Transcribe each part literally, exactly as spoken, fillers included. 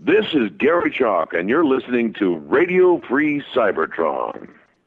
This is Gary Chalk, and you're listening to Radio Free Cybertron.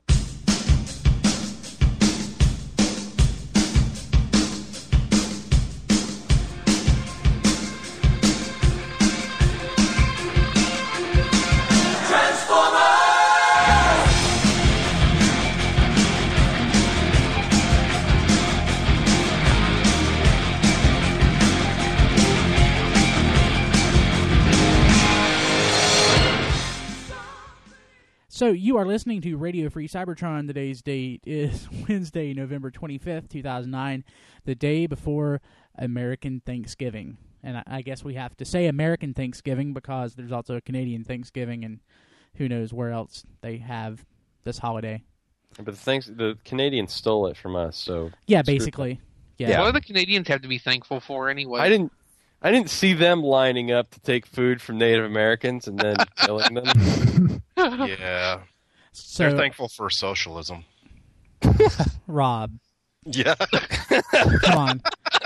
So you are listening to Radio Free Cybertron. Today's date is Wednesday, November twenty-fifth, two thousand nine, the day before American Thanksgiving. And I, I guess we have to say American Thanksgiving because there's also a Canadian Thanksgiving, and who knows where else they have this holiday. But the, thanks, the Canadians stole it from us, so... Yeah, basically. Yeah. yeah. What do the Canadians have to be thankful for anyway? I didn't I didn't see them lining up to take food from Native Americans and then killing them. Yeah. So, they're thankful for socialism. Rob. Yeah. Come on.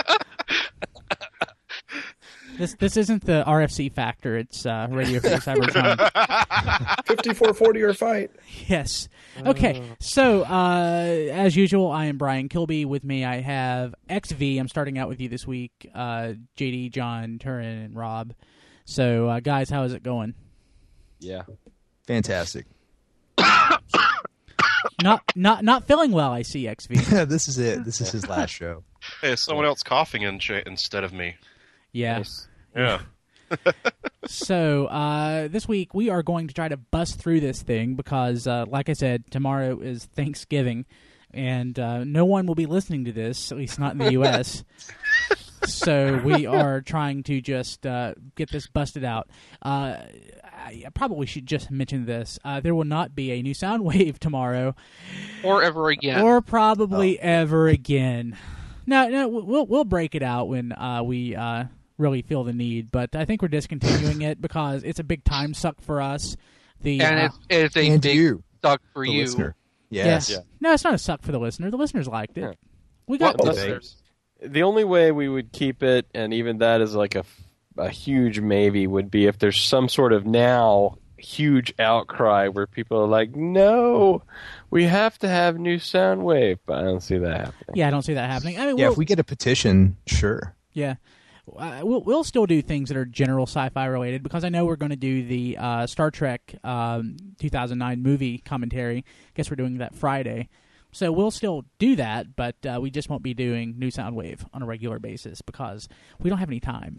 This this isn't the R F C Factor. It's uh, Radio Free Cybertron. fifty-four forty or fight. Yes. Okay. So, uh, as usual, I am Brian Kilby. With me, I have X V. I'm starting out with you this week. Uh, J D, John, Turin, and Rob. So, uh, guys, how is it going? Yeah. Fantastic. Not not not feeling well, I see, X V. Yeah, this is it. This is his last show. Hey, someone else coughing in instead of me. Yeah. Nice. Yeah. So, uh, this week we are going to try to bust through this thing because, uh, like I said, tomorrow is Thanksgiving, and uh, no one will be listening to this, at least not in the U S So we are trying to just uh, get this busted out. Uh, I probably should just mention this. Uh, there will not be a new Soundwave tomorrow. Or ever again. Or probably oh. ever again. No, no, we'll we'll break it out when uh, we uh, really feel the need. But I think we're discontinuing it because it's a big time suck for us. The and uh, it's, it's a and big you, suck for the you. Listener. Yes. yes. Yeah. No, it's not a suck for the listener. The listeners liked it. Yeah. We got well, listeners. The only way we would keep it, and even that is like a, a huge maybe, would be if there's some sort of now huge outcry where people are like, no, we have to have new Soundwave. But I don't see that happening. Yeah, I don't see that happening. I mean, yeah, we'll, if we get a petition, sure. Yeah. Uh, we'll, we'll still do things that are general sci-fi related because I know we're going to do the uh, Star Trek um, two thousand nine movie commentary. I guess we're doing that Friday. So we'll still do that, but uh, we just won't be doing New Soundwave on a regular basis because we don't have any time.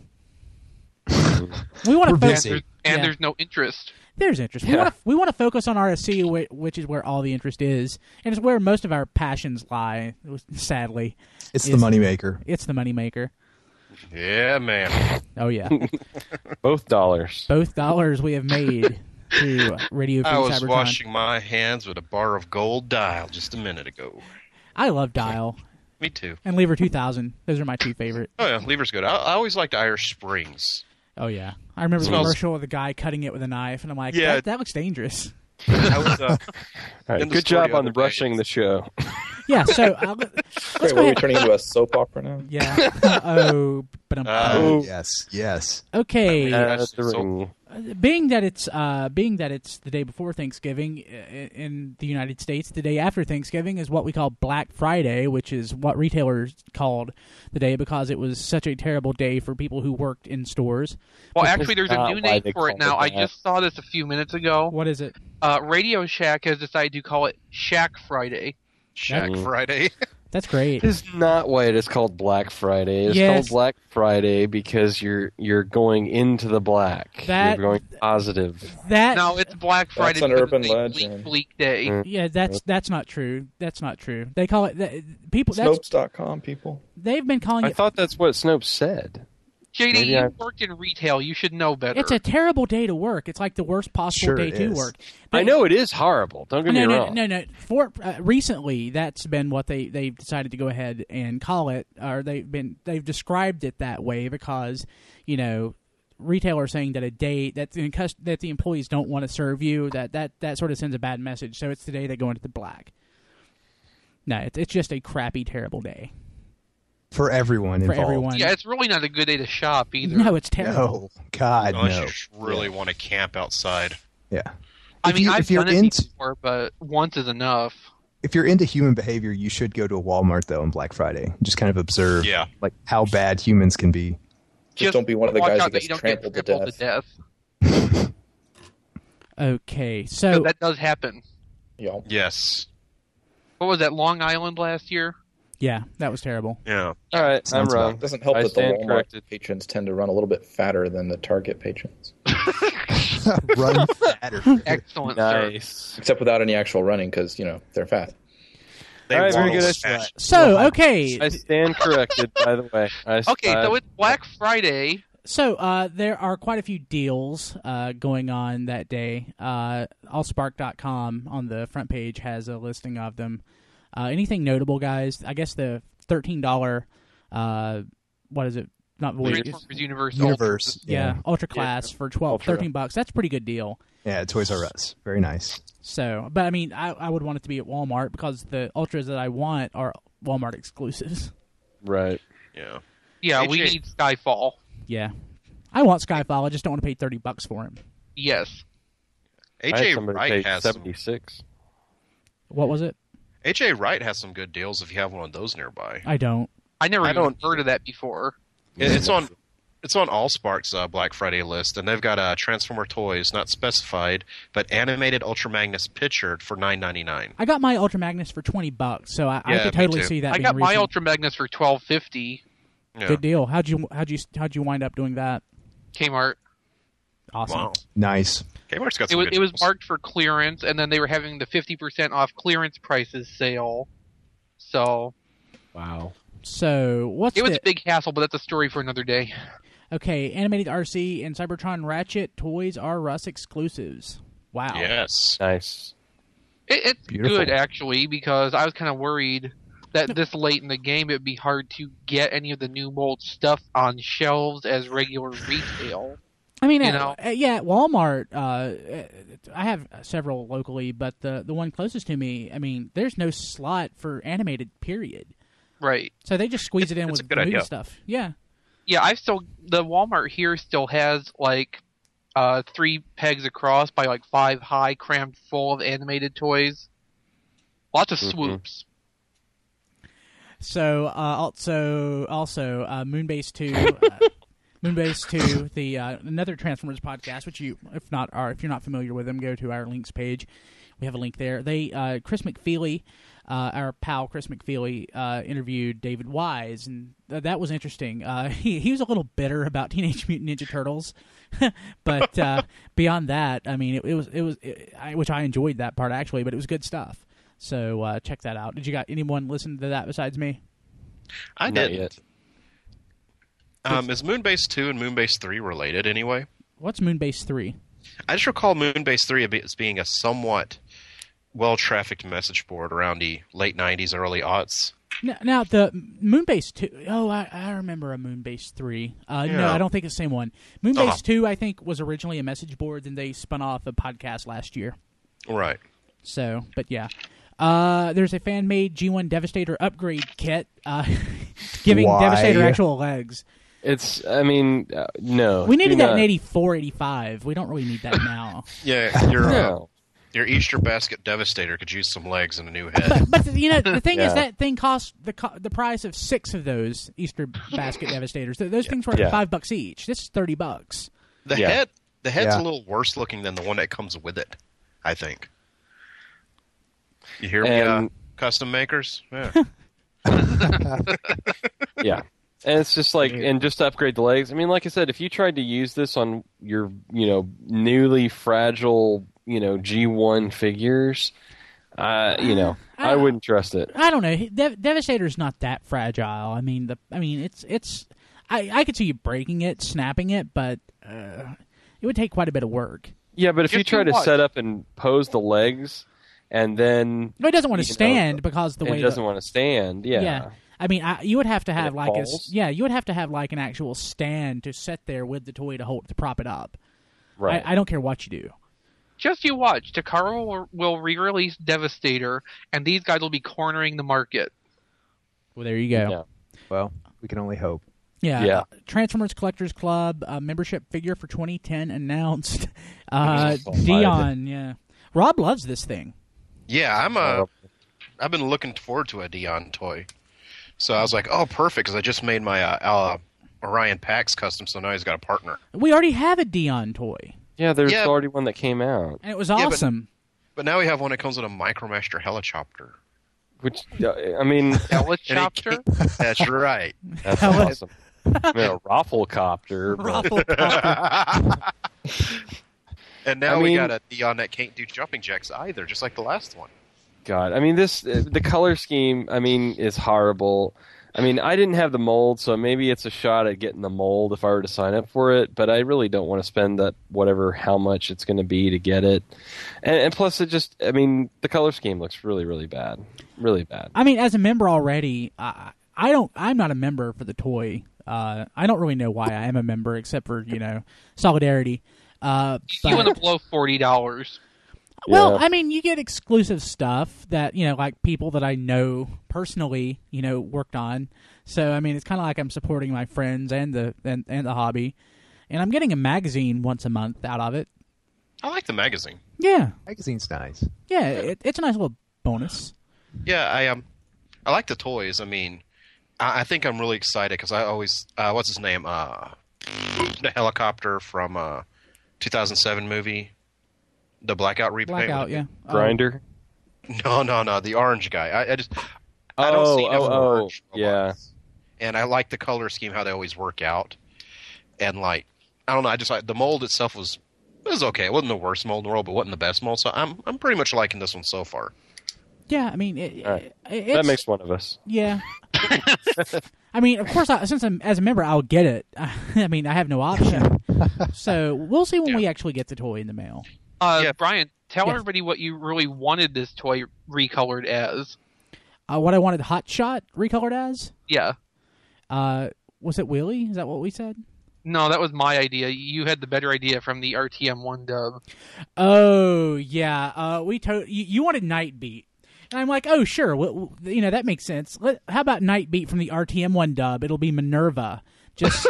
we want to focus, and, there's, and yeah. there's no interest. There's interest. We Yeah. want to we want to focus on R S C, which is where all the interest is, and it's where most of our passions lie. Sadly, It's is, the moneymaker. It's the moneymaker. Yeah, man. Oh yeah, Both dollars. both dollars we have made through Radio Free I was Cybertron. washing my hands with a bar of gold Dial just a minute ago. I love Dial Me too. and Lever two thousand. Those are my two favorite. Oh yeah, Lever's good. I, I always liked Irish Springs. Oh yeah, I remember the Smells- commercial of the guy cutting it with a knife, and I'm like, Yeah. that, that looks dangerous. I was, uh, All right, in the good store job the on the other brushing day. the show. Yeah, so uh, let's Wait, go what are we ahead. turning into a soap opera now? Yeah. oh, but I'm Uh, Oh. Yes, yes. okay. Uh, Yes, the so- ring. Being that it's uh, being that it's the day before Thanksgiving i- in the United States, the day after Thanksgiving is what we call Black Friday, which is what retailers called the day because it was such a terrible day for people who worked in stores. Well, Which actually, is there's a not new why name they for it call now. it I that. just saw this a few minutes ago. What is it? Uh, Radio Shack has decided to call it Shack Friday. Shack Mm. Friday. That's great. It's not why it is called Black Friday. It's Yes. called Black Friday because you're you're going into the black. That- you're going positive. That No, it's Black Friday. an because urban it's a legend. Bleak, bleak day. Mm. yeah, that's that's not true. That's not true. They call it that, people. That's Snopes dot com, people. they've been calling I it. thought that's what Snopes said. J D, Maybe you I- work in retail. You should know better. It's a terrible day to work. It's like the worst possible Sure day it to is. work. I know it is horrible. Don't get no, me no, wrong. no, no. For uh, recently, that's been what they they've decided to go ahead and call it, or they've been they've described it that way because you know retailers saying that a day that the cus- that the employees don't want to serve you that, that that sort of sends a bad message. So it's the day they go into the black. No, it's it's just a crappy, terrible day. For everyone for involved. everyone. Yeah, it's really not a good day to shop either. No, it's terrible. No, God, Unless no. you just really want to camp outside. Yeah. I If mean, you- I've if you're done it into- before, but once is enough. If you're into human behavior, you should go to a Walmart though on Black Friday. Just kind of observe, Yeah. like how bad humans can be. Just don't be one of the watch guys out that you gets don't get trampled to trampled death. to death. Okay, 'Cause so that does happen. Yeah. Yes. What was that, Long Island last year? yeah, that was terrible. Yeah. All right, I'm Sounds wrong. It doesn't help I that the stand Walmart corrected. patrons tend to run a little bit fatter than the Target patrons. Run fatter. Excellent, sir. Nice. Except without any actual running because, you know, they're fat. They All right, very waddle good. fast. So, okay, I stand corrected, by the way. I, Okay, I, so it's Black Friday. so uh, there are quite a few deals uh, going on that day. Uh, Allspark dot com on the front page has a listing of them. Uh, anything notable, guys? I guess the thirteen dollars, uh, what is it? Not Voyager. Transformers Universe. Universe. Yeah, Ultra Class for twelve, Ultra. thirteen bucks. That's a pretty good deal. Yeah, Toys R Us. Very nice. So, but I mean, I, I would want it to be at Walmart because the Ultras that I want are Walmart exclusives. right. Yeah. Yeah, we H A need Skyfall. Yeah, I want Skyfall. I just don't want to pay thirty bucks for him. Yes. H I had A somebody Wright pay has some, seventy-six. What was it? H A Wright has some good deals if you have one of those nearby. I don't. I never I even don't- heard of that before. It- It's on it's on Allspark's uh, Black Friday list, and they've got uh, Transformer toys, not specified, but animated Ultra Magnus pictured for nine ninety nine. I got my Ultra Magnus for twenty bucks, so I, I Yeah, could me totally too. see that. I being got my reasonable. Ultra Magnus for twelve fifty. Yeah. Good deal. How'd you how'd you how'd you wind up doing that? Kmart. Awesome. Wow. Nice. Kmart's got It some was good it was deals. marked for clearance, and then they were having the fifty percent off clearance prices sale. So Wow. So what's it was the a big hassle, but that's a story for another day. okay? Animated R C and Cybertron Ratchet Toys R Us exclusives. Wow. Yes. Nice. It, it's Beautiful. good actually because I was kind of worried that this late in the game it'd be hard to get any of the new mold stuff on shelves as regular retail. I mean, You at- know? uh, yeah, at Walmart. Uh, I have several locally, but the the one closest to me, I mean, there's no slot for animated. Period. Right. So they just squeeze it in It's a with good movie idea. stuff. Yeah. Yeah, I still the Walmart here still has like uh, three pegs across by like five high, crammed full of animated toys. Lots of Mhm. swoops. So uh, also also uh, Moonbase two, uh, Moonbase two, the uh, another Transformers podcast, which you if not are if you're not familiar with them, go to our links page. We have a link there. They uh, Chris McFeely, uh, our pal Chris McFeely, uh, interviewed David Wise, and th- that was interesting. Uh, he he was a little bitter about Teenage Mutant Ninja Turtles, but uh, beyond that, I mean, it, it was it was it, I, which I enjoyed that part actually, but it was good stuff. So uh, check that out. Did you got anyone listen to that besides me? I Not did. yet. Um, is Moonbase two and Moonbase three related anyway? What's Moonbase three? I just recall Moonbase three as being a somewhat well-trafficked message board around the late nineties, early aughts. Now, now the Moonbase two, oh, I, I remember a Moonbase three. Uh, No, Yeah. I don't think it's the same one. Moonbase Uh-huh. two, I think, was originally a message board, then they spun off a podcast last year. Right. So, but yeah. Uh, there's a fan-made G one Devastator upgrade kit uh, giving Why? Devastator actual legs. It's. I mean, uh, no. We needed do that not. in eighty-four, eighty-five. We don't really need that now. Yeah, your uh, No. your Easter basket Devastator could use some legs and a new head. But, but you know, the thing is Yeah. that thing cost the co- the price of six of those Easter basket Devastators. Th- Those things were Yeah. five bucks each. This is thirty bucks. The Yeah. head, the head's Yeah. a little worse looking than the one that comes with it. I think. You hear me, And- uh, custom makers? Yeah. Yeah. And it's just like, and just to upgrade the legs. I mean, like I said, if you tried to use this on your, you know, newly fragile, you know, G one figures, uh, you know, I wouldn't trust it. I don't know. Dev- Devastator's not that fragile. I mean, the I mean, it's it's. I I could see you breaking it, snapping it, but uh, it would take quite a bit of work. Yeah, but if Just you try do to what? set up and pose the legs, and then No, it doesn't want to You know, stand because the it way doesn't the, want to stand, yeah. yeah. I mean, I, you would have to have it like a falls? s- yeah, you would have to have like an actual stand to sit there with the toy to hold to prop it up. Right. I, I don't care what you do. Just you watch. Takara will, will re-release Devastator, and these guys will be cornering the market. Well, there you go. Yeah. Well, we can only hope. Yeah. Yeah. Transformers Collectors Club uh, membership figure for twenty ten announced. Uh, Oh, Dion, yeah. Rob loves this thing. Yeah, I'm a. I've been looking forward to a Dion toy, so I was like, "Oh, perfect!" Because I just made my uh, uh, Orion Pax custom, so now he's got a partner. We already have a Dion toy, Yeah, there's Yeah. already one that came out. and it was Yeah, but- awesome. But now we have one that comes with a Micromaster Helichopter. Which, uh, I mean, Helicopter? That's right. that's Heli- awesome. I mean, a Rafflecopter. but- Rafflecopter. And now I we mean- got a Dion that can't do jumping jacks either, just like the last one. God, I mean, this uh, the color scheme, I mean, is horrible. I mean, I didn't have the mold, so maybe it's a shot at getting the mold if I were to sign up for it, but I really don't want to spend that whatever, how much it's going to be to get it. And, and plus, it just, I mean, the color scheme looks really, really bad. Really bad. I mean, as a member already, I, I don't. I'm not a member for the toy. Uh, I don't really know why I am a member, except for you know solidarity. Uh, You want but, to blow forty dollars. well, Yeah. I mean, you get exclusive stuff that you know, like people that I know personally, you know, worked on. So I mean, it's kind of like I'm supporting my friends and the and, and the hobby, and I'm getting a magazine once a month out of it. I like the magazine. Yeah, Magazine's nice. yeah, it, it's a nice little bonus. Yeah, I um, I like the toys. I mean, I, I think I'm really excited because I always, uh, what's his name? Uh, the helicopter from uh, two thousand seven movie, the Blackout repaint. Blackout, yeah. Oh. Grinder? No, no, no, the orange guy. I, I just, I don't Oh, see enough oh, oh, orange yeah. robots. And I like the color scheme, how they always work out. And like, I don't know, I just like the mold itself was it was okay. It wasn't the worst mold in the world, but wasn't the best mold. So I'm I'm pretty much liking this one so far. Yeah, I mean, it, All right. it, That it's, makes one of us. yeah. I mean, of course, I, since I'm as a member, I'll get it. I mean, I have no option. So we'll see when Yeah. we actually get the toy in the mail. Uh, Yeah. Brian, tell Yes. everybody what you really wanted this toy recolored as. Uh, what I wanted Hot Shot recolored as? Yeah. Uh, was it Willie? Is that what we said? No, that was my idea. You had the better idea from the R T M one dub. Oh yeah, uh, we to- you, you wanted Night Beat, and I'm like, oh sure, well, you know that makes sense. Let, how about Night Beat from the R T M one dub? It'll be Minerva. Just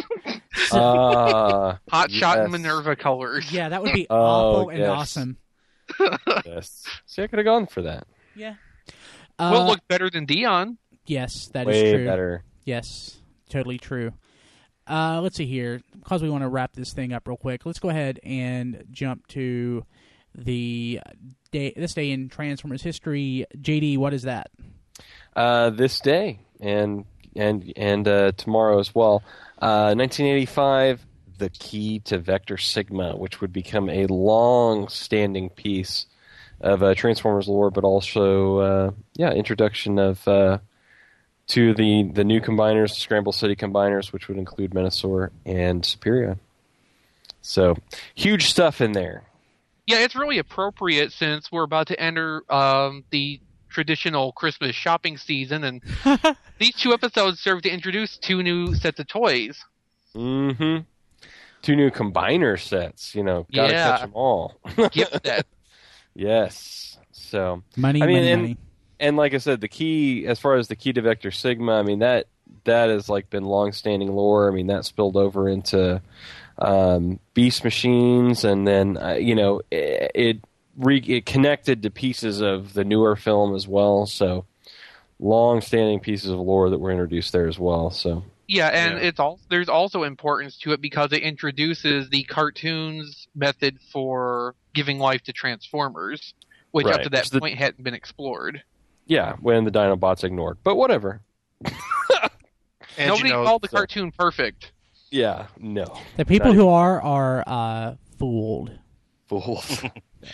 Ah, Hot Shot yes. and Minerva colors. yeah, that would be Oh, awful and yes. awesome. yes. See, I could have gone for that. Yeah. Will Uh, it look better than Dion? yes, that is Way true. better. Yes, totally true. Uh, let's see here, because we want to wrap this thing up real quick. Let's go ahead and jump to the day. This day in Transformers history. J D, what is that? Uh, this day and and and uh, tomorrow as well. Uh, nineteen eighty-five, the key to Vector Sigma, which would become a long-standing piece of uh, Transformers lore, but also uh, yeah, introduction of uh, to the the new combiners, Scramble City combiners, which would include Menasor and Superior. So huge stuff in there. Yeah, it's really appropriate since we're about to enter um, the traditional Christmas shopping season, and these two episodes serve to introduce two new sets of toys. Mm-hmm. Two new combiner sets. You know, gotta Yeah. catch them all. Gift that. Yes. So, Money, I mean, money, and, money. and like I said, the key, as far as the key to Vector Sigma, I mean, that that has like been long-standing lore. I mean, that spilled over into um, Beast Machines, and then uh, you know it it, re- it connected to pieces of the newer film as well. So, long-standing pieces of lore that were introduced there as well. So, Yeah, and Yeah. it's all there's also importance to it because it introduces the cartoons method for giving life to Transformers, which up Right. to that It's the- point hadn't been explored. yeah, when the Dinobots ignored, but whatever. And Nobody you know, called the so- cartoon perfect. Yeah, no. The people Not who are are uh, fooled. Fools.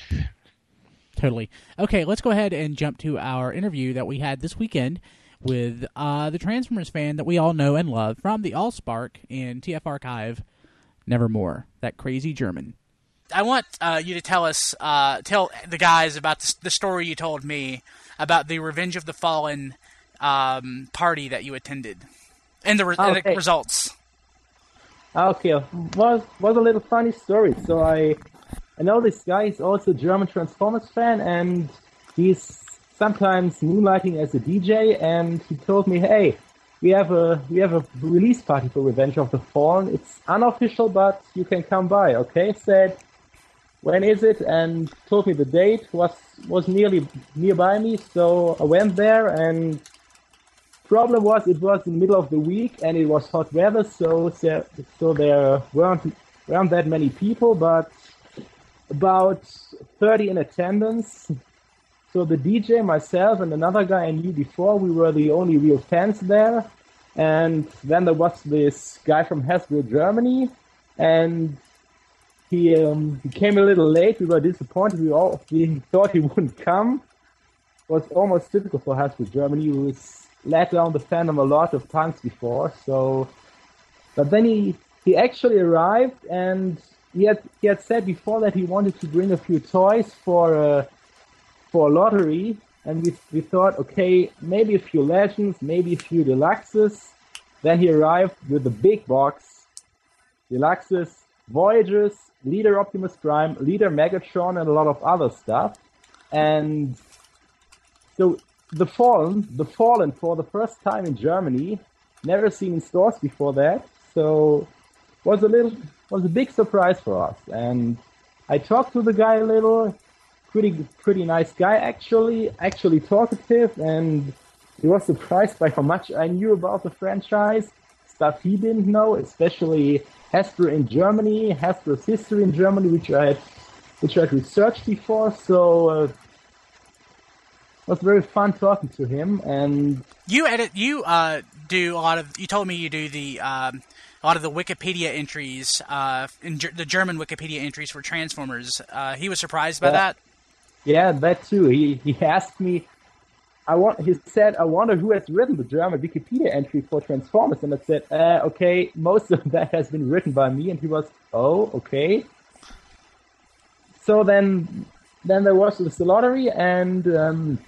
Totally. Okay, let's go ahead and jump to our interview that we had this weekend with uh, the Transformers fan that we all know and love from the Allspark in T F Archive, Nevermore, that crazy German. I want uh, you to tell us, uh, tell the guys about the, the story you told me about the Revenge of the Fallen um, party that you attended and the, re- and the Okay. results. Okay, was was a little funny story. So I, I know this guy is also a German Transformers fan, and he's sometimes moonlighting as a D J. And he told me, "Hey, we have a we have a release party for Revenge of the Fallen. It's unofficial, but you can come by. Okay, said, when is it? And told me the date. Was was nearly nearby me, so I went there. And problem was, it was in the middle of the week, and it was hot weather, so so, so there weren't weren't that many people, but about thirty in attendance. So the D J, myself, and another guy I knew before, we were the only real fans there. And then there was this guy from Hasbro, Germany, and he um, he came a little late. We were disappointed. We all we thought he wouldn't come. It was almost typical for Hasbro, Germany. He was let down the fandom a lot of times before. So, but then he he actually arrived, and he had he had said before that he wanted to bring a few toys for a for a lottery, and we we thought, okay, maybe a few Legends, maybe a few Deluxes. Then he arrived with a big box, Deluxes, Voyagers, Leader Optimus Prime, Leader Megatron, and a lot of other stuff. And so the Fallen, the Fallen for the first time in Germany, never seen in stores before that. So was a little was a big surprise for us. And I talked to the guy a little. Pretty, pretty nice guy, actually, actually talkative, and he was surprised by how much I knew about the franchise, stuff he didn't know, especially Hasbro in Germany, Hasbro's history in Germany, which I had, which I had researched before. So uh, it was very fun talking to him. And you edit, you uh, do a lot of. You told me you do the. Um... A lot of the Wikipedia entries, uh, in G- the German Wikipedia entries for Transformers. Uh, he was surprised by yeah. that. Yeah, that too. He he asked me. I want. He said, "I wonder who has written the German Wikipedia entry for Transformers." And I said, uh, "Okay, most of that has been written by me." And he was, "Oh, okay." So then, then there was the lottery, and um,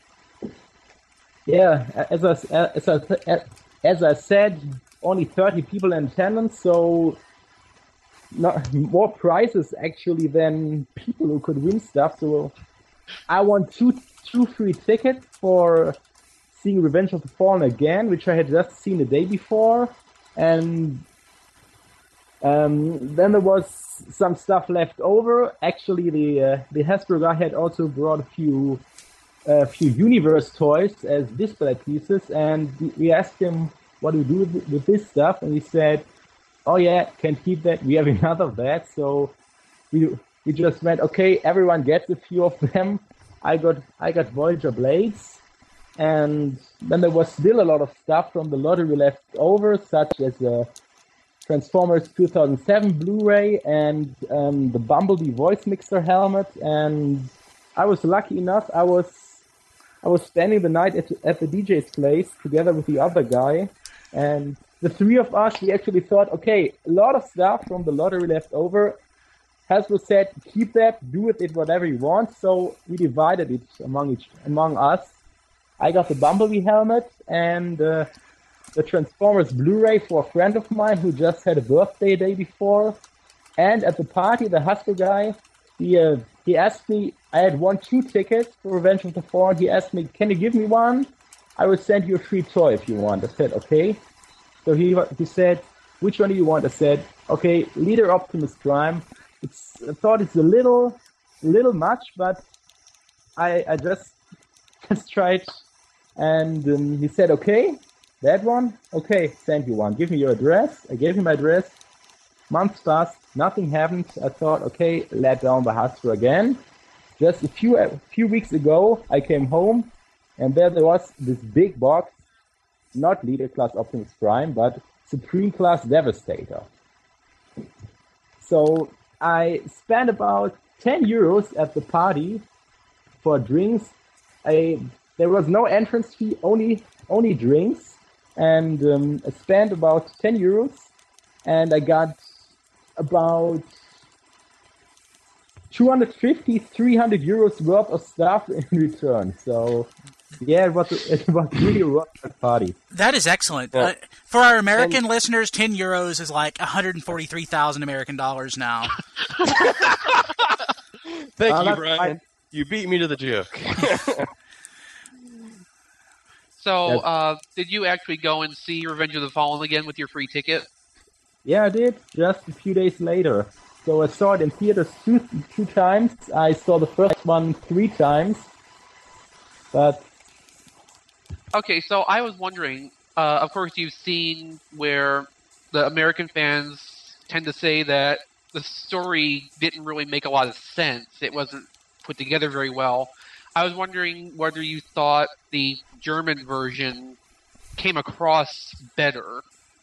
yeah, as I as I as I said. Only thirty people in attendance, so not, more prizes actually than people who could win stuff. So I won two two free tickets for seeing Revenge of the Fallen again, which I had just seen the day before, and um, then there was some stuff left over. Actually, the uh, the Hasbro guy had also brought a few a few Universe toys as display pieces, and we asked him, what do we do with, with this stuff? And he said, oh yeah, can keep that. We have enough of that. So we we just went, okay, everyone gets a few of them. I got I got Voyager Blades. And then there was still a lot of stuff from the lottery left over, such as the Transformers two thousand seven Blu-ray and um, the Bumblebee voice mixer helmet. And I was lucky enough, I was I was spending the night at, at the D J's place together with the other guy. And the three of us, we actually thought, okay, a lot of stuff from the lottery left over. Hasbro said, keep that, do with it whatever you want. So we divided it among each among us. I got the Bumblebee helmet and uh, the Transformers Blu-ray for a friend of mine who just had a birthday day before. And at the party, the Hasbro guy, he uh, he asked me, I had won two tickets for Revenge of the Fallen. He asked me, can you give me one? I will send you a free toy if you want. I said, okay. So he he said, which one do you want? I said, okay, Leader Optimus Prime. It's, I thought it's a little, little much, but I I just, just tried. And um, he said, okay, that one? Okay, send you one. Give me your address. I gave him my address. Months passed, nothing happened. I thought, okay, let down by Hasbro again. Just a few a few weeks ago, I came home, and there there was this big box, not Leader Class Optimus Prime, but Supreme Class Devastator. So I spent about ten euros at the party for drinks. I there was no entrance fee, only only drinks, and um, I spent about ten euros, and I got about two hundred fifty, three hundred euros worth of stuff in return. So, yeah, it was, it was really a rock party. That is excellent. Yeah. Uh, for our American and, listeners, ten euros is like one hundred forty-three thousand American dollars now. Thank uh, you, Brian. I, you beat me to the joke. So, Yes. uh, did you actually go and see Revenge of the Fallen again with your free ticket? Yeah, I did, just a few days later. So I saw it in theaters two, two times. I saw the first one three times. But Okay, so I was wondering, uh, of course you've seen where the American fans tend to say that the story didn't really make a lot of sense. It wasn't put together very well. I was wondering whether you thought the German version came across better.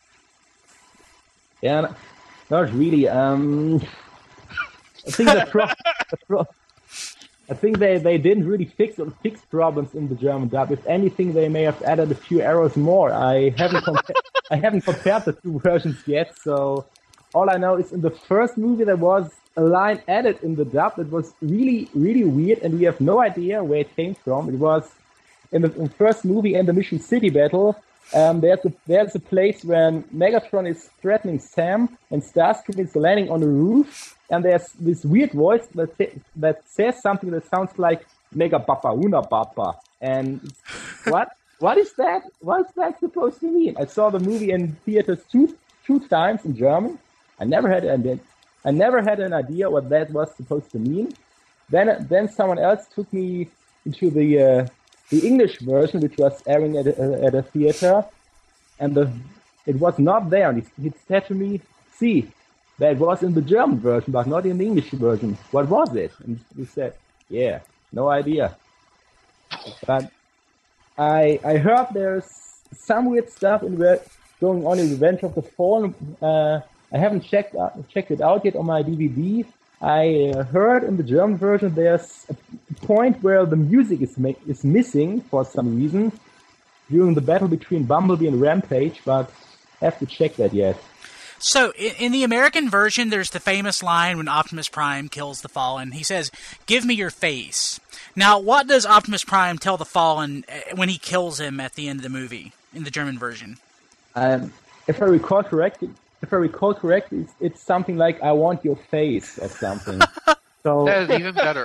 yeah, not really. Um, I think the pro- the pro- I think they, they didn't really fix fix problems in the German dub. If anything, they may have added a few errors more. I haven't compa- I haven't compared the two versions yet, so all I know is in the first movie there was a line added in the dub that was really really weird, and we have no idea where it came from. It was in the, in the first movie, in the Mission City battle. Um, there's a there's a place where Megatron is threatening Sam, and Starscream is landing on the roof, and there's this weird voice that sa- that says something that sounds like Mega Papa Una Papa. And what what is that? What is that supposed to mean? I saw the movie in theaters two two times in German. I never had an I never had an idea what that was supposed to mean. Then then someone else took me into the uh, the English version, which was airing at a, at a theater, and the, it was not there. And he, he said to me, "See, that was in the German version, but not in the English version. What was it?" And he said, "Yeah, no idea." But I I heard there's some weird stuff in re- going on in Revenge of the Fallen. Uh, I haven't checked uh, checked it out yet on my D V D. I uh, heard in the German version there's a point where the music is ma- is missing for some reason during the battle between Bumblebee and Rampage, but I have to check that yet. So, in, in the American version, there's the famous line when Optimus Prime kills the Fallen. He says, "Give me your face." Now, what does Optimus Prime tell the Fallen when he kills him at the end of the movie, in the German version? Um, if I recall correctly, if I recall correctly, it's, it's something like "I want your face" or something. So That is even better.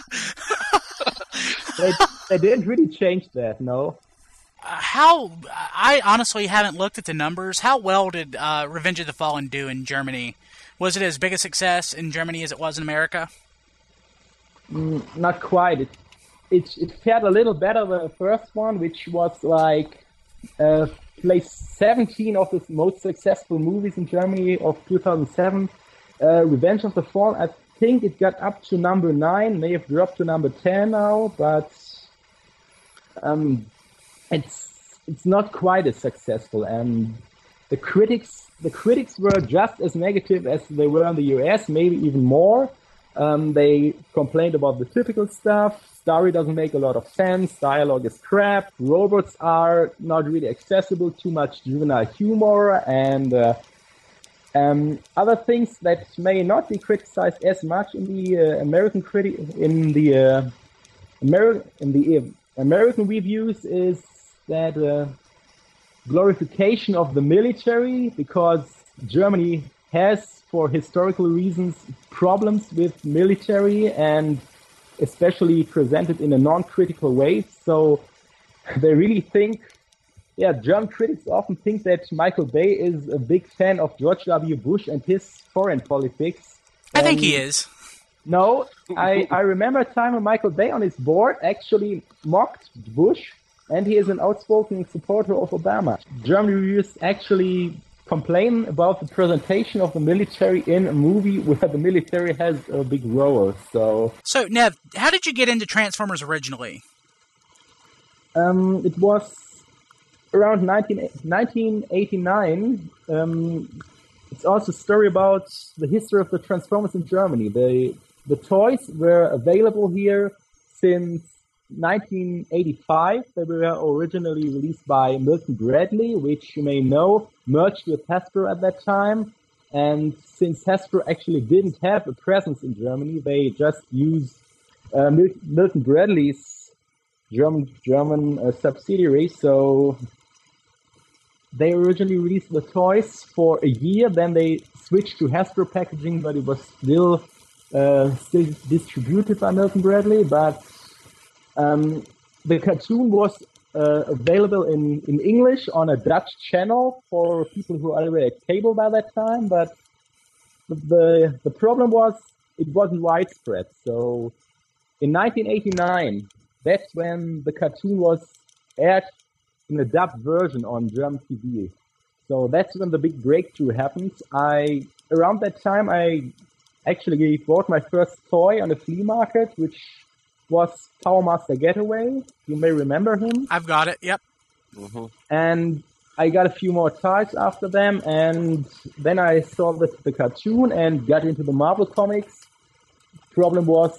they, they didn't really change that, no. Uh, how I honestly haven't looked at the numbers. How well did uh, Revenge of the Fallen do in Germany? Was it as big a success in Germany as it was in America? Mm, not quite. It, it it fared a little better than the first one, which was like uh, place seventeen of the most successful movies in Germany of two thousand seven. Uh, Revenge of the Fallen, I think it got up to number nine, may have dropped to number ten now, but um, it's it's not quite as successful. And the critics the critics were just as negative as they were in the U S, maybe even more. Um, they complained about the typical stuff. Story doesn't make a lot of sense. Dialogue is crap. Robots are not really accessible. Too much juvenile humor, and uh, um, other things that may not be criticized as much in the uh, American criti- in the uh, Ameri- in the uh, American reviews is that uh, glorification of the military, because Germany has, for historical reasons, problems with military, and especially presented in a non-critical way. So they really think, yeah, German critics often think that Michael Bay is a big fan of George W. Bush and his foreign politics. I think And he is. No, I, I remember a time when Michael Bay on his board actually mocked Bush, and he is an outspoken supporter of Obama. German reviewers actually complain about the presentation of the military in a movie where the military has a big role. So, So, Nev, how did you get into Transformers originally? um, it was around nineteen, nineteen eighty-nine. Um, it's also a story about the history of the Transformers in Germany. The the toys were available here since nineteen eighty-five. They were originally released by Milton Bradley, which you may know merged with Hasbro at that time. And since Hasbro actually didn't have a presence in Germany, they just used uh, Mil- Milton Bradley's German German uh, subsidiary. So they originally released the toys for a year, then they switched to Hasbro packaging, but it was still uh, still distributed by Milton Bradley. But um, the cartoon was uh, available in, in English on a Dutch channel for people who already had cable by that time, but the the problem was it wasn't widespread. So in nineteen eighty-nine, that's when the cartoon was aired in a dubbed version on German T V. So that's when the big breakthrough happened. I around that time I actually bought my first toy on a flea market, which was Power Master Getaway. You may remember him. I've got it. Yep. Mm-hmm. And I got a few more toys after them, and then I saw the, the cartoon and got into the Marvel comics. Problem was,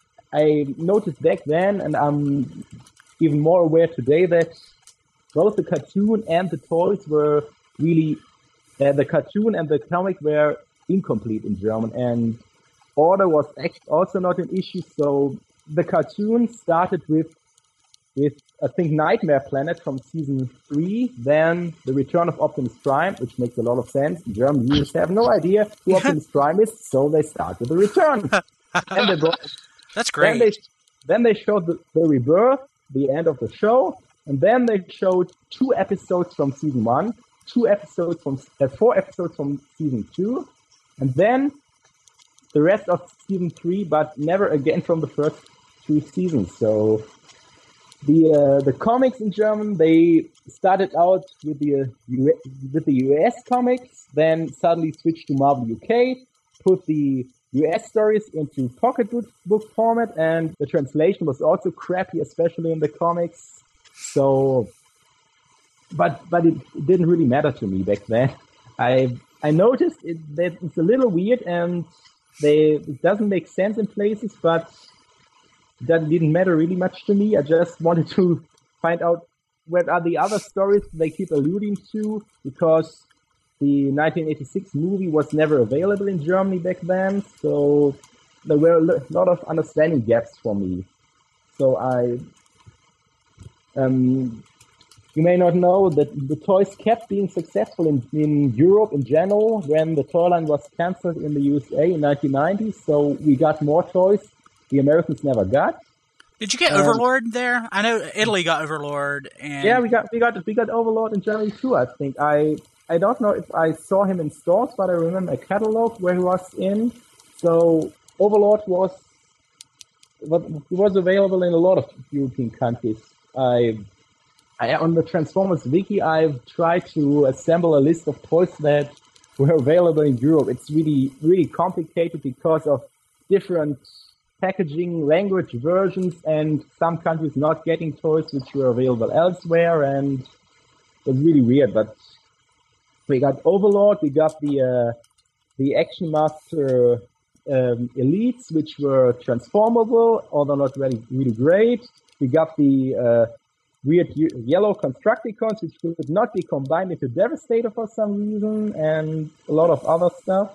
I noticed back then, and I'm even more aware today, that both the cartoon and the toys were really, uh, the cartoon and the comic were incomplete in German, and order was also not an issue. So the cartoon started with, with I think, Nightmare Planet from season three, then The Return of Optimus Prime, which makes a lot of sense. German viewers have no idea who Optimus Prime is, so they start with The Return. And they brought, That's great. Then they, then they showed the, the rebirth, the end of the show, and then they showed two episodes from season one, two episodes from, uh, four episodes from season two, and then the rest of season three, but never again from the first two seasons. So the uh, the comics in German, they started out with the uh, U- with the U S comics, then suddenly switched to Marvel U K, put the U S stories into pocket book format, and the translation was also crappy, especially in the comics. So, but but it didn't really matter to me back then. I I noticed it, that it's a little weird, and they it doesn't make sense in places, but that didn't matter really much to me. I just wanted to find out what are the other stories they keep alluding to, because the nineteen eighty-six movie was never available in Germany back then, so there were a lot of understanding gaps for me. So I, um, you may not know that the toys kept being successful in, in Europe in general when the toy line was cancelled in the U S A in nineteen ninety, so we got more toys the Americans never got. Did you get um, Overlord there? I know Italy got Overlord, and yeah, we got we got we got Overlord in Germany too. I think I I don't know if I saw him in stores, but I remember a catalog where he was in. So Overlord was was available in a lot of European countries. I, I on the Transformers wiki, I've tried to assemble a list of toys that were available in Europe. It's really really complicated because of different packaging, language versions, and some countries not getting toys which were available elsewhere, and it was really weird. But we got Overlord, we got the uh, the Action Master um, Elites, which were transformable, although not really really great. We got the uh, weird yellow Constructicons, which could not be combined into Devastator for some reason, and a lot of other stuff.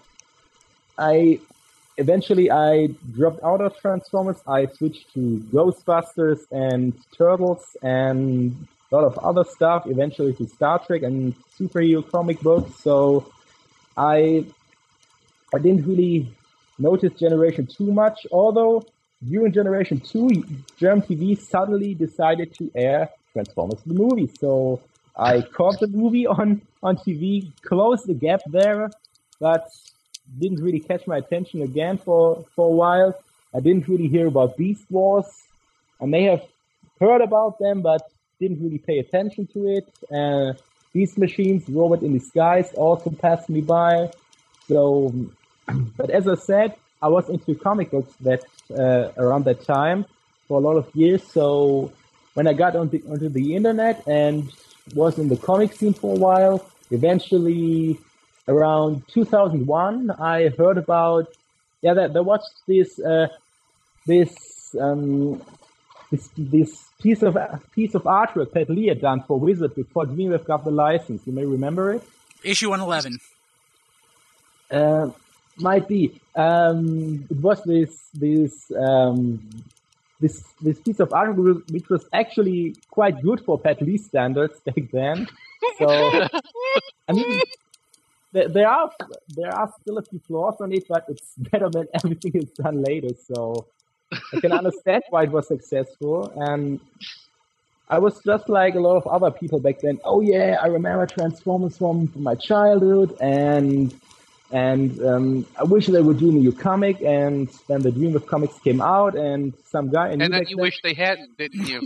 I Eventually, I dropped out of Transformers. I switched to Ghostbusters and Turtles and a lot of other stuff. Eventually to Star Trek and superhero comic books. So I I didn't really notice Generation two much. Although during Generation two, German T V suddenly decided to air Transformers the movie. So I caught the movie on, on T V, closed the gap there, but didn't really catch my attention again for, for a while. I didn't really hear about Beast Wars. I may have heard about them, but didn't really pay attention to it. Uh, Beast Machines, Robot in Disguise also passed me by. So, but as I said, I was into comic books that uh, around that time for a lot of years. So when I got onto, onto the internet and was in the comic scene for a while, eventually around two thousand one, I heard about yeah. There, there was this uh, this um, this this piece of piece of artwork that Lee had done for Wizard before Dreamwave got the license. You may remember it. Issue one eleven. Uh, might be. Um, it was this this um, this this piece of artwork which was actually quite good for Pat Lee standards back then. So I mean. There are there are still a few flaws on it, but it's better than everything is done later. So I can understand why it was successful. And I was just like a lot of other people back then. Oh yeah, I remember Transformers from, from my childhood, and and um, I wish they would do a new comic. And then the Dream of Comics came out, and some guy. And then you then, wish they hadn't, didn't you?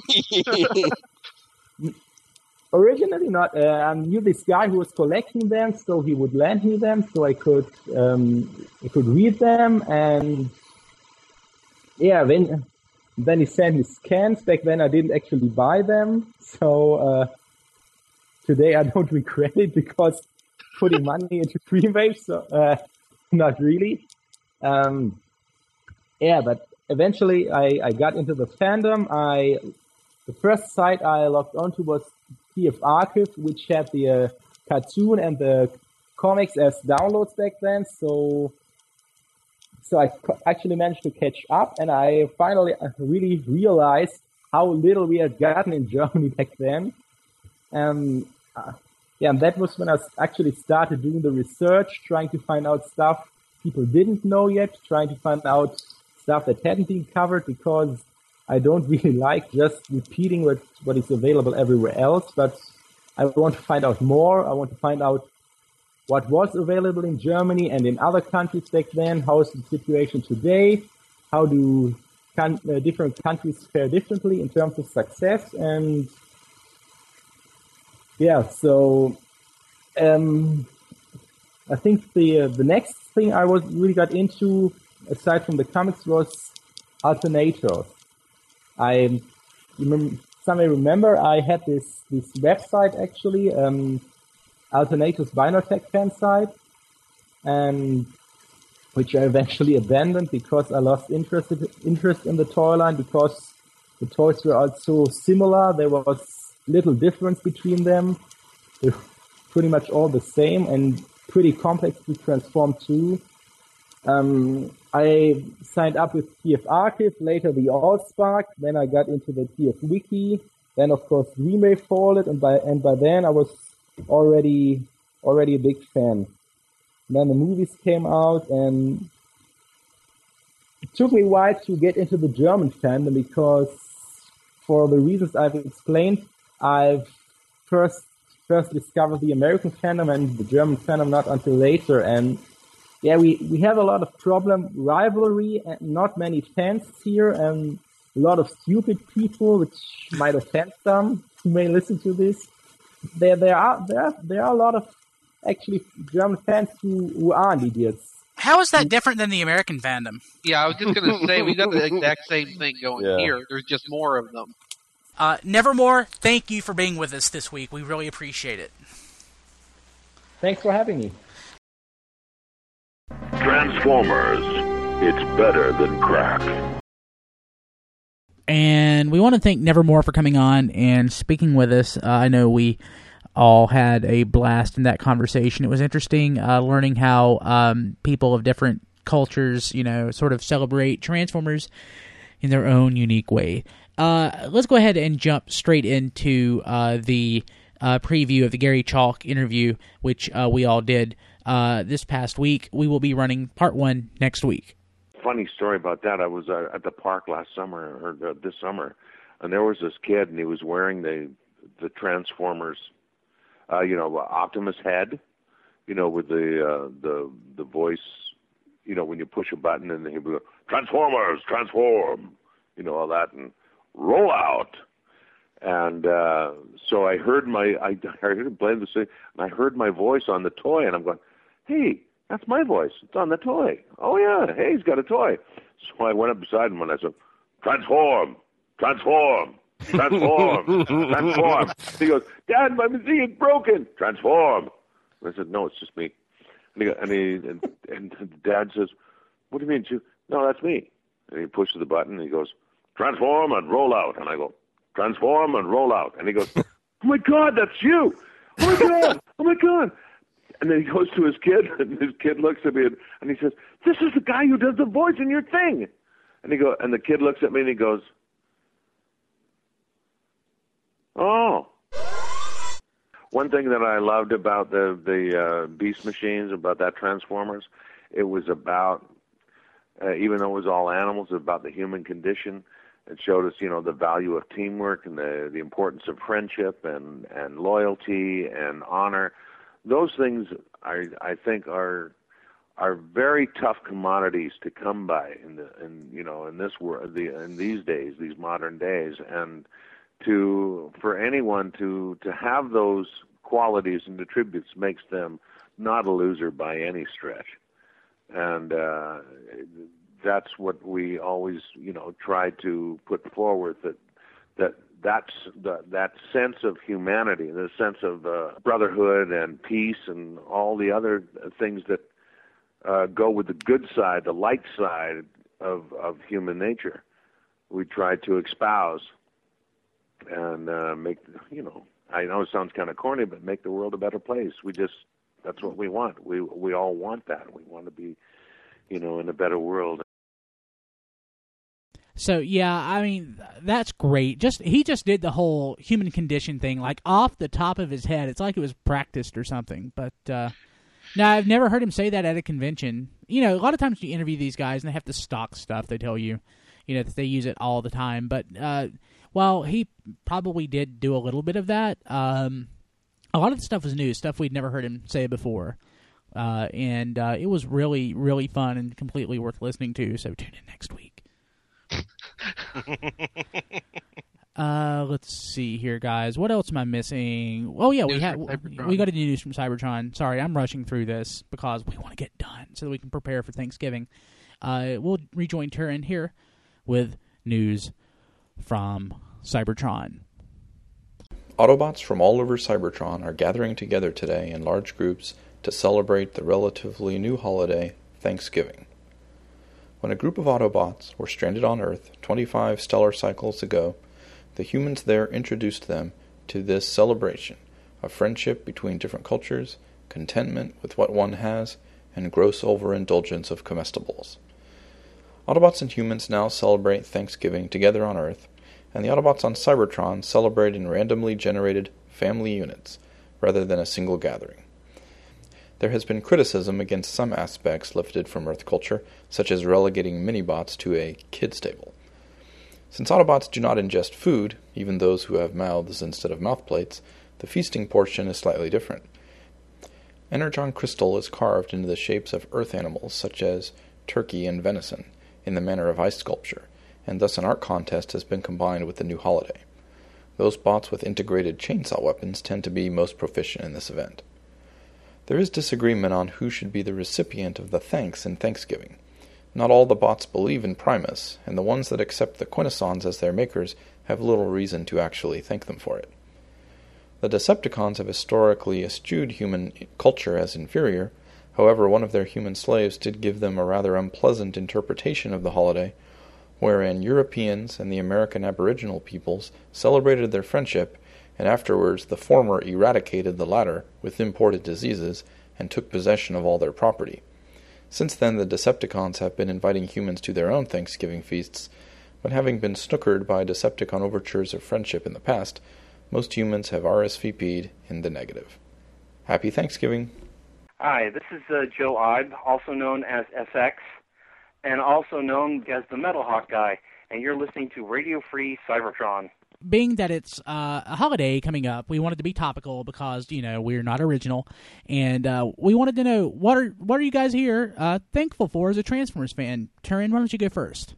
Originally not. Uh, I knew this guy who was collecting them, so he would lend me them, so I could um, I could read them, and yeah, then then he sent me scans. Back then, I didn't actually buy them, so uh, today I don't regret it because putting money into Dreamwave, so uh, not really. Um, yeah, but eventually I, I got into the fandom. I the first site I logged onto was T F Archive, which had the uh, cartoon and the comics as downloads back then. So, so I actually managed to catch up, and I finally really realized how little we had gotten in Germany back then. And uh, yeah, and that was when I actually started doing the research, trying to find out stuff people didn't know yet, trying to find out stuff that hadn't been covered, because I don't really like just repeating what, what is available everywhere else, but I want to find out more. I want to find out what was available in Germany and in other countries back then. How is the situation today? How do can, uh, different countries fare differently in terms of success? And yeah, so um, I think the uh, the next thing I was really got into, aside from the comics, was alternators. I remember, some may remember I had this, this website actually, um, Alternators Binotech fan site, and which I eventually abandoned because I lost interest interest in the toy line, because the toys were all so similar. There was little difference between them. They're pretty much all the same and pretty complex to transform to. Um, I signed up with T F Archive, later the AllSpark, then I got into the T F Wiki, then of course Dreamwave folded, and by and by then I was already already a big fan. And then the movies came out, and it took me a while to get into the German fandom, because for the reasons I've explained, I've first first discovered the American fandom and the German fandom not until later. And yeah, we, we have a lot of problem rivalry and not many fans here, and a lot of stupid people, which might offend some who may listen to this. There there are there are, there are a lot of actually German fans who, who aren't idiots. How is that different than the American fandom? Yeah, I was just going to say, we got the exact same thing going yeah. here. There's just more of them. Uh, Nevermore, thank you for being with us this week. We really appreciate it. Thanks for having me. Transformers, it's better than crack. And we want to thank Nevermore for coming on and speaking with us. Uh, I know we all had a blast in that conversation. It was interesting uh, learning how um, people of different cultures, you know, sort of celebrate Transformers in their own unique way. Uh, let's go ahead and jump straight into uh, the uh, preview of the Gary Chalk interview, which uh, we all did uh, this past week. We will be running part one next week. Funny story about that. I was uh, at the park last summer, or uh, this summer, and there was this kid, and he was wearing the the Transformers, uh, you know, Optimus head, you know, with the uh, the the voice, you know, when you push a button and he would go, Transformers, transform, you know, all that, and roll out. And uh, so I heard my, I, I heard him play the thing, and I heard my voice on the toy, and I'm going, hey, that's my voice. It's on the toy. Oh, yeah, hey, he's got a toy. So I went up beside him, and I said, transform, transform, transform, transform. He goes, Dad, my machine is broken. Transform. And I said, no, it's just me. And he, and, he and, and Dad says, what do you mean? You? No, that's me. And he pushes the button, and he goes, transform and roll out. And I go, transform and roll out. And he goes, oh, my God, that's you. Oh, my God. Oh, my God. And then he goes to his kid, and his kid looks at me, and, and he says, this is the guy who does the voice in your thing. And he go, and the kid looks at me, and he goes, oh. One thing that I loved about the, the uh, Beast Machines, about that Transformers, it was about, uh, even though it was all animals, about the human condition. It showed us, you know, the value of teamwork and the the importance of friendship and and loyalty and honor. Those things, I I think, are are very tough commodities to come by in the in you know in this world, the in these days, these modern days, and to for anyone to to have those qualities and attributes makes them not a loser by any stretch, and uh, that's what we always you know try to put forward, that that that's the, that sense of humanity, the sense of uh, brotherhood and peace and all the other things that uh, go with the good side, the light side of of human nature. We try to espouse and uh, make, you know, I know it sounds kind of corny, but make the world a better place. We just, that's what we want. We we all want that. We want to be, you know, in a better world. So, yeah, I mean, that's great. Just he just did the whole human condition thing, like, off the top of his head. It's like it was practiced or something. But, uh, no, I've never heard him say that at a convention. You know, a lot of times you interview these guys, and they have the stock stuff. They tell you, you know, that they use it all the time. But, uh, well, he probably did do a little bit of that. Um, a lot of the stuff was new, stuff we'd never heard him say before. Uh, and uh, it was really, really fun and completely worth listening to. So tune in next week. uh, let's see here, guys. What else am I missing? Oh yeah, we have we got a news from Cybertron. Sorry, I'm rushing through this because we want to get done so that we can prepare for Thanksgiving. Uh, we'll rejoin Turin here with news from Cybertron. Autobots from all over Cybertron are gathering together today in large groups to celebrate the relatively new holiday, Thanksgiving. When a group of Autobots were stranded on Earth twenty-five stellar cycles ago, the humans there introduced them to this celebration of friendship between different cultures, contentment with what one has, and gross overindulgence of comestibles. Autobots and humans now celebrate Thanksgiving together on Earth, and the Autobots on Cybertron celebrate in randomly generated family units, rather than a single gathering. There has been criticism against some aspects lifted from Earth culture, such as relegating minibots to a kids' table. Since Autobots do not ingest food, even those who have mouths instead of mouthplates, the feasting portion is slightly different. Energon crystal is carved into the shapes of Earth animals, such as turkey and venison, in the manner of ice sculpture, and thus an art contest has been combined with the new holiday. Those bots with integrated chainsaw weapons tend to be most proficient in this event. There is disagreement on who should be the recipient of the thanks in Thanksgiving. Not all the bots believe in Primus, and the ones that accept the Quintessons as their makers have little reason to actually thank them for it. The Decepticons have historically eschewed human culture as inferior. However, one of their human slaves did give them a rather unpleasant interpretation of the holiday, wherein Europeans and the American Aboriginal peoples celebrated their friendship, and afterwards the former eradicated the latter with imported diseases and took possession of all their property. Since then, the Decepticons have been inviting humans to their own Thanksgiving feasts, but having been snookered by Decepticon overtures of friendship in the past, most humans have R S V P'd in the negative. Happy Thanksgiving! Hi, this is uh, Joe Ibe, also known as S X, and also known as the Metal Hawk Guy, and you're listening to Radio Free Cybertron. Being that it's uh, a holiday coming up, we wanted to be topical because, you know, we're not original, and uh, we wanted to know, what are what are you guys here uh, thankful for as a Transformers fan? Turin, why don't you go first?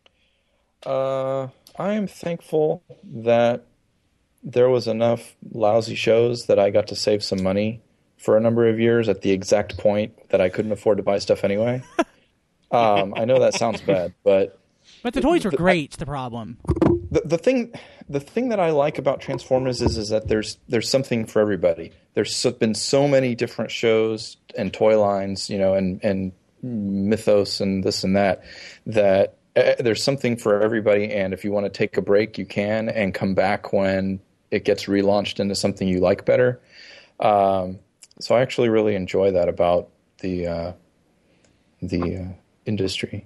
Uh, I am thankful that there was enough lousy shows that I got to save some money for a number of years at the exact point that I couldn't afford to buy stuff anyway. um, I know that sounds bad, but... But the toys are great, the problem. The, the thing the thing that I like about Transformers is is that there's there's something for everybody. There's so, been so many different shows and toy lines, you know, and, and mythos and this and that, that uh, there's something for everybody, and if you want to take a break, you can, and come back when it gets relaunched into something you like better. Um, so I actually really enjoy that about the, uh, the uh, industry.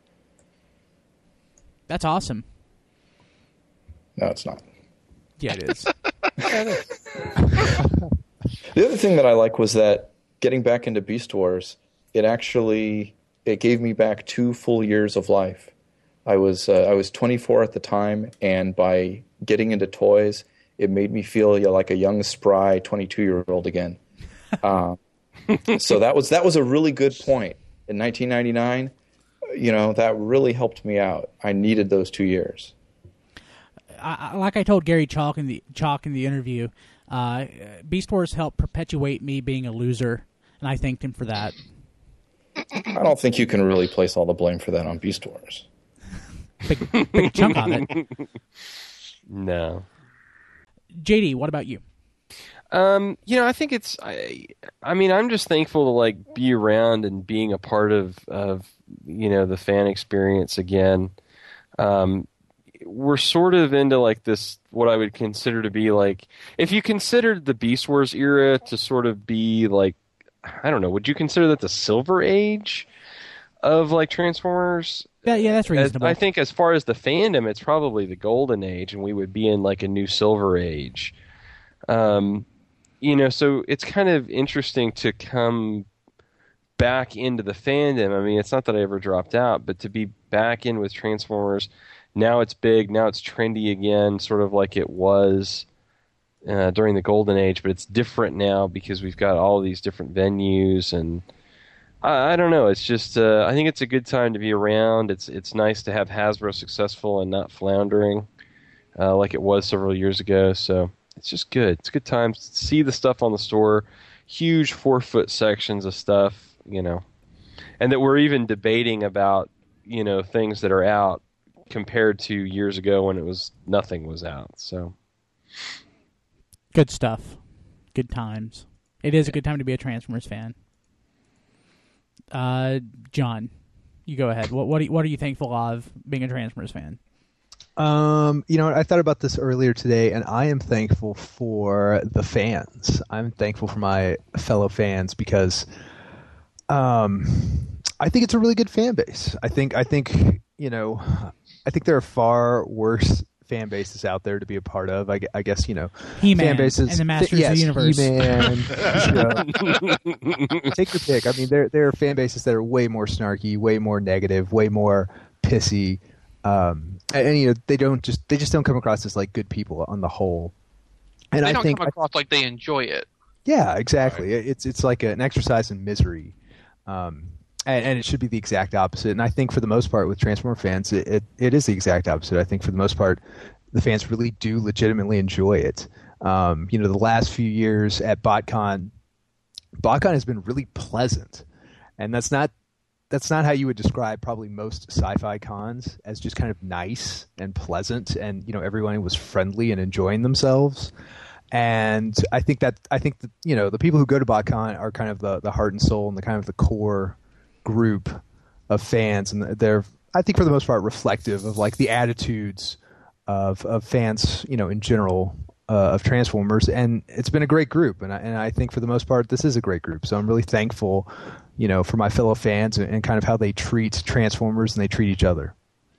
That's awesome. No, it's not. Yeah, it is. The other thing that I like was that getting back into Beast Wars, it actually it gave me back two full years of life I was uh, I was twenty-four at the time, and by getting into toys, it made me feel you know, like a young, spry twenty-two-year-old again. Uh, so that was that was a really good point in nineteen ninety-nine. You know, that really helped me out. I needed those two years. I, like I told Gary Chalk in the Chalk in the interview, uh, Beast Wars helped perpetuate me being a loser, and I thanked him for that. I don't think you can really place all the blame for that on Beast Wars. Big, big chunk of it. No. J D, what about you? Um, you know, I think it's. I, I mean, I'm just thankful to like be around and being a part of, of you know, the fan experience again. Um, we're sort of into like this, what I would consider to be like, if you considered the Beast Wars era to sort of be like, I don't know, would you consider that the Silver Age of like Transformers? Yeah, yeah, that's reasonable. As, I think as far as the fandom, it's probably the Golden Age, and we would be in like a new Silver Age. Um, you know, so it's kind of interesting to come back into the fandom. I mean, it's not that I ever dropped out, but to be back in with Transformers, now it's big, now it's trendy again, sort of like it was uh, during the Golden Age, but it's different now because we've got all these different venues, and I, I don't know, it's just, uh, I think it's a good time to be around. It's it's nice to have Hasbro successful and not floundering uh, like it was several years ago, so it's just good. It's a good time to see the stuff on the store, huge four-foot sections of stuff, you know, and that we're even debating about, you know, things that are out compared to years ago when it was nothing was out. So good stuff. Good times. It is a good time to be a Transformers fan. Uh, John, you go ahead. What what are you, what are you thankful of being a Transformers fan? Um, you know, I thought about this earlier today, and I am thankful for the fans. I'm thankful for my fellow fans because um, I think it's a really good fan base. I think I think you know. I think there are far worse fan bases out there to be a part of. I, I guess, you know, He-Man fan bases and the Masters th- yes, of the Universe. He-Man, you know, take your pick. I mean, there there are fan bases that are way more snarky, way more negative, way more pissy, um, and, and you know they don't just they just don't come across as like good people on the whole. And they I don't think, come across like they enjoy it. Yeah, exactly. Right. It's it's like an exercise in misery. Um, And, and it should be the exact opposite. And I think for the most part with Transformer fans, it, it, it is the exact opposite. I think for the most part, the fans really do legitimately enjoy it. Um, you know, the last few years at BotCon, BotCon has been really pleasant. And that's not that's not how you would describe probably most sci-fi cons, as just kind of nice and pleasant. And, you know, everyone was friendly and enjoying themselves. And I think that, I think that, you know, the people who go to BotCon are kind of the, the heart and soul and the kind of the core group of fans, and they're, I think, for the most part, reflective of like the attitudes of of fans, you know, in general uh, of Transformers. And it's been a great group, and I, and I think for the most part, this is a great group. So I'm really thankful, you know, for my fellow fans and, and kind of how they treat Transformers and they treat each other.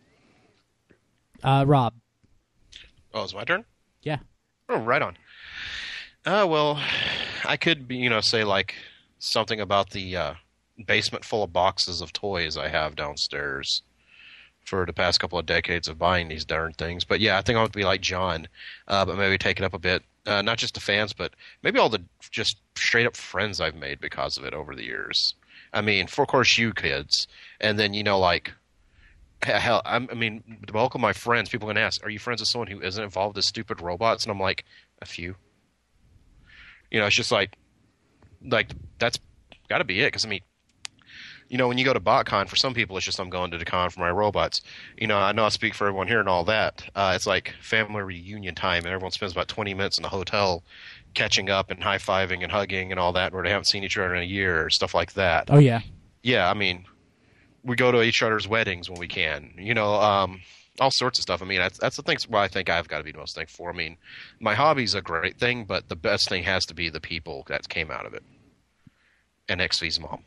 Uh, Rob. Oh, it's my turn? Yeah. Oh, right on. Uh, well, I could, be, you know, say like something about the uh, basement full of boxes of toys I have downstairs for the past couple of decades of buying these darn things. But yeah, I think I want to be like John, uh, but maybe take it up a bit. Uh, not just the fans, but maybe all the just straight up friends I've made because of it over the years. I mean, for of course you kids, and then, you know, like, hell, I'm, I mean, the bulk of my friends, people can ask, are you friends with someone who isn't involved in stupid robots? And I'm like, a few. You know, it's just like, like that's got to be it. Because I mean, you know, when you go to BotCon, for some people, it's just I'm going to the con for my robots. You know, I know I speak for everyone here and all that. Uh, it's like family reunion time, and everyone spends about twenty minutes in the hotel catching up and high-fiving and hugging and all that, where they haven't seen each other in a year or stuff like that. Oh, yeah. Yeah, I mean, we go to each other's weddings when we can. You know, um, all sorts of stuff. I mean, that's, that's the thing why I think I've got to be the most thankful for. I mean, my hobby's a great thing, but the best thing has to be the people that came out of it. And X V's mom.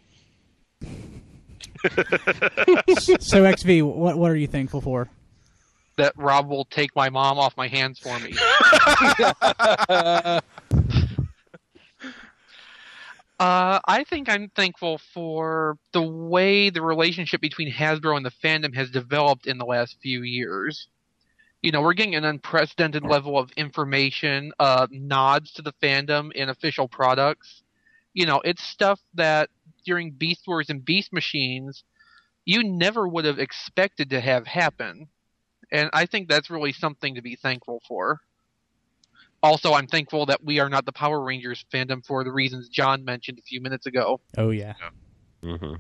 So X V, what what are you thankful for? That Rob will take my mom off my hands for me. Uh, I think I'm thankful for the way the relationship between Hasbro and the fandom has developed in the last few years. You know, we're getting an unprecedented level of information, uh, nods to the fandom in official products. You know, it's stuff that during Beast Wars and Beast Machines, you never would have expected to have happen. And I think that's really something to be thankful for. Also, I'm thankful that we are not the Power Rangers fandom for the reasons John mentioned a few minutes ago. Oh, yeah. yeah. Mm-hmm.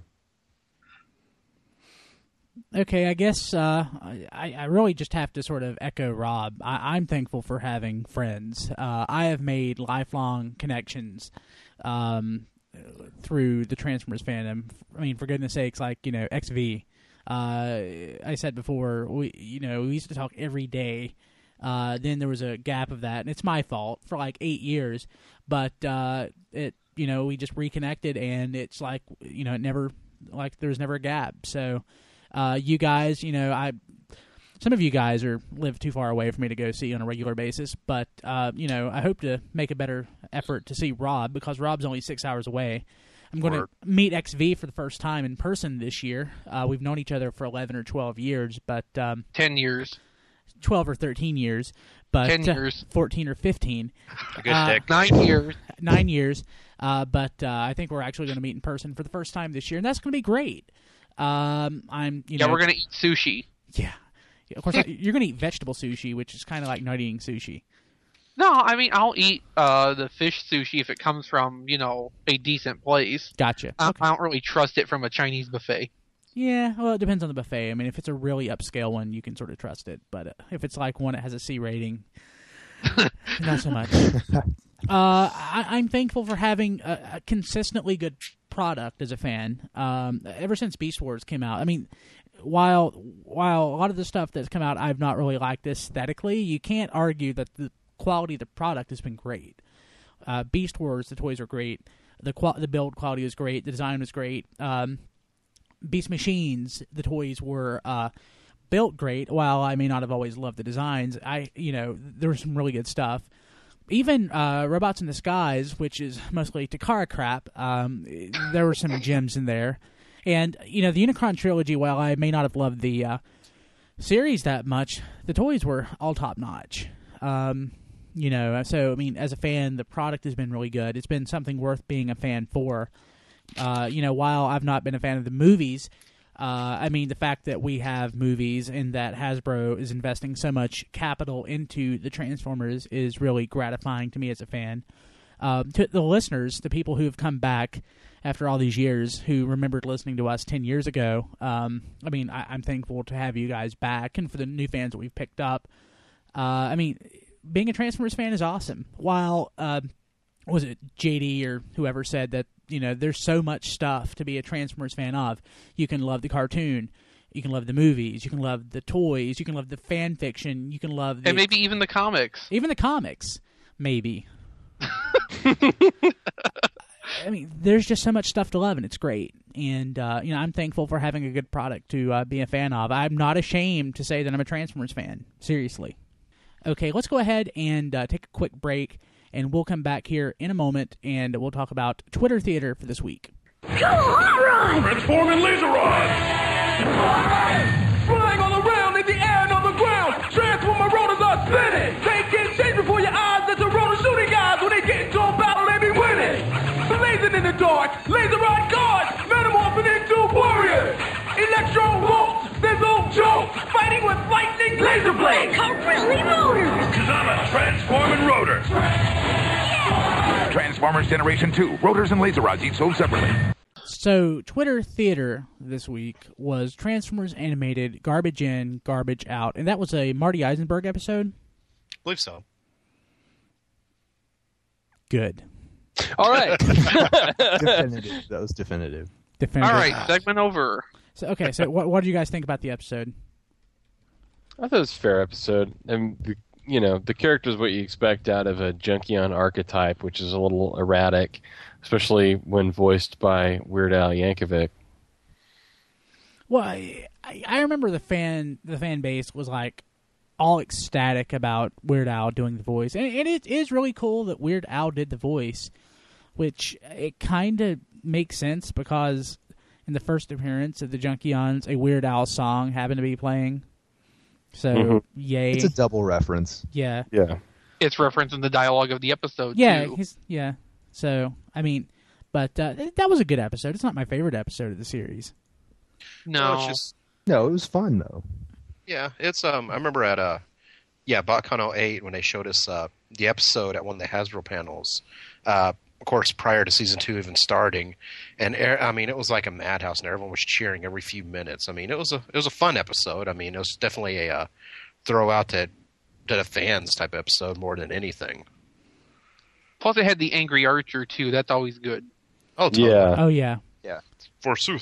Okay, I guess uh, I, I really just have to sort of echo Rob. I, I'm thankful for having friends. Uh, I have made lifelong connections um, through the Transformers fandom. I mean, for goodness sakes, like, you know, X V. Uh, I said before, we you know, we used to talk every day. Uh, then there was a gap of that, and it's my fault for like eight years. But uh, it, you know, we just reconnected, and it's like, you know, it never, like there was never a gap. So, uh, you guys, you know, I, some of you guys are live too far away for me to go see on a regular basis. But uh, you know, I hope to make a better effort to see Rob because Rob's only six hours away. I'm going to meet X V for the first time in person this year. Uh, we've known each other for eleven or twelve years, but um, ten years. twelve or thirteen years, but ten years. Uh, fourteen or fifteen. A good uh, dick. Nine years. Nine years. Uh, but uh, I think we're actually going to meet in person for the first time this year, and that's going to be great. Um, I'm, you yeah, know, we're going to eat sushi. Yeah, yeah of course. I, you're going to eat vegetable sushi, which is kind of like not eating sushi. No, I mean I'll eat uh, the fish sushi if it comes from, you know, a decent place. Gotcha. I, Okay. I don't really trust it from a Chinese buffet. Yeah, well, it depends on the buffet. I mean, if it's a really upscale one, you can sort of trust it. But uh, if it's like one that has a C rating, not so much. uh, I, I'm thankful for having a, a consistently good product as a fan. Um, ever since Beast Wars came out, I mean, while while a lot of the stuff that's come out I've not really liked aesthetically, you can't argue that the quality of the product has been great. Uh, Beast Wars, the toys are great. The qual- the build quality was great. The design was great. Um, Beast Machines, the toys were uh, built great. While I may not have always loved the designs, I you know there was some really good stuff. Even uh, Robots in Disguise, which is mostly Takara crap, um, there were some gems in there. And you know the Unicron trilogy, while I may not have loved the uh, series that much, the toys were all top notch. Um, you know, so I mean, as a fan, the product has been really good. It's been something worth being a fan for. Uh, you know, while I've not been a fan of the movies, uh, I mean, the fact that we have movies and that Hasbro is investing so much capital into the Transformers is really gratifying to me as a fan. Uh, to the listeners, the people who have come back after all these years, who remembered listening to us ten years ago, um, I mean, I, I'm thankful to have you guys back, and for the new fans that we've picked up. Uh, I mean, being a Transformers fan is awesome. While, uh, was it J D or whoever said that, you know, there's so much stuff to be a Transformers fan of. You can love the cartoon, you can love the movies, you can love the toys, you can love the fan fiction, you can love the... And maybe even the comics. Even the comics, maybe. I mean, there's just so much stuff to love, and it's great. And, uh, you know, I'm thankful for having a good product to uh, be a fan of. I'm not ashamed to say that I'm a Transformers fan. Seriously. Okay, let's go ahead and uh, take a quick break, and we'll come back here in a moment, and we'll talk about Twitter Theater for this week. Go hot rod! Transforming laser rod! Flying all around in the air and on the ground! Transformer rotors are spinning! They get changed before your eyes! That's a rotor shooting guys! When they get into a battle, they be winning! Blazing in the dark! Laser rod guards! Metamorphing into warriors! Electro bolts! There's no joke! Fighting with lightning laser blades! Completely rotors! Cause I'm a transforming rotor! Yeah! Transformers Generation two. Rotors and laser rods each sold separately. So, Twitter Theater this week was Transformers Animated, Garbage In, Garbage Out. And that was a Marty Eisenberg episode? I believe so. Good. All right. Definitive. That was definitive. Definitive. All right, segment over. So, okay, so what, what do you guys think about the episode? I thought it was a fair episode. And, the, you know, the character is what you expect out of a Junkion archetype, which is a little erratic, especially when voiced by Weird Al Yankovic. Well, I, I remember the fan the fan base was like all ecstatic about Weird Al doing the voice, and, and it is really cool that Weird Al did the voice. which it kind of makes sense because in the first appearance of the Junkions, a Weird Al song happened to be playing. So, mm-hmm. yay. It's a double reference. Yeah. Yeah. It's referencing the dialogue of the episode, yeah, too. He's, yeah. So, I mean, but uh, that was a good episode. It's not my favorite episode of the series. No. Well, it's just, no, it was fun, though. Yeah, it's, um, I remember at, uh, yeah, BotCon oh eight, when they showed us uh, the episode at one of the Hasbro panels, uh, of course, prior to season two even starting, and I mean, it was like a madhouse, and everyone was cheering every few minutes. I mean, it was a it was a fun episode. I mean, it was definitely a uh, throw out to to the fans type episode more than anything. Plus, it had the Angry Archer too. That's always good. Oh, totally. Yeah. Oh yeah. Yeah. Forsooth.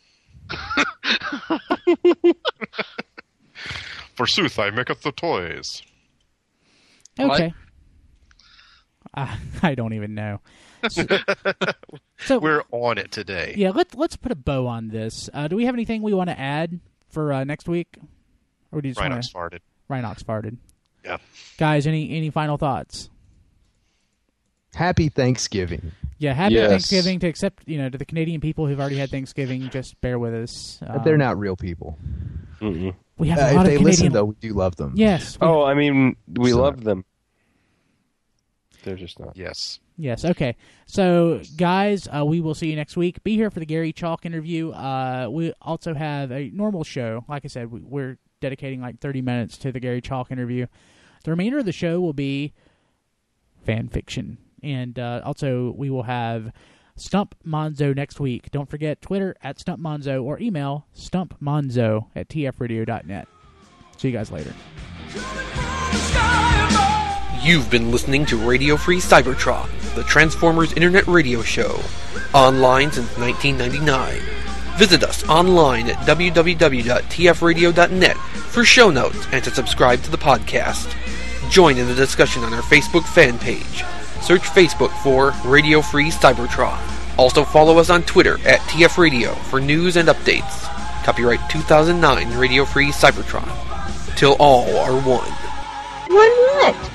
Forsooth, I maketh the toys. Okay. Uh, I don't even know. So, so we're on it today. Yeah, let's let's put a bow on this. Uh, do we have anything we want to add for uh, next week? Or do you just Rhinox wanna... farted. Rhinox farted. Yeah. Guys, any any final thoughts? Happy Thanksgiving. Yeah, happy Yes. Thanksgiving to accept, you know, to the Canadian people who've already had Thanksgiving. Just bear with us. Um, They're not real people. Mm-mm. We have a Uh, lot if of they Canadian... listen, though, we do love them. Yes. we- Oh, I mean, we So- love them. They're just not. Yes. Yes, okay. So, guys, uh, we will see you next week. Be here for the Gary Chalk interview. Uh, we also have a normal show. Like I said, we, we're dedicating like thirty minutes to the Gary Chalk interview. The remainder of the show will be fan fiction. And uh, also, we will have Stump Monzo next week. Don't forget Twitter at Stump Monzo or email stumpmonzo at t f radio dot net. See you guys later. You've been listening to Radio Free Cybertron, the Transformers Internet Radio Show, online since nineteen ninety-nine. Visit us online at w w w dot t f radio dot net for show notes and to subscribe to the podcast. Join in the discussion on our Facebook fan page. Search Facebook for Radio Free Cybertron. Also follow us on Twitter at T F Radio for news and updates. Copyright two thousand nine Radio Free Cybertron. Till all are one. One what?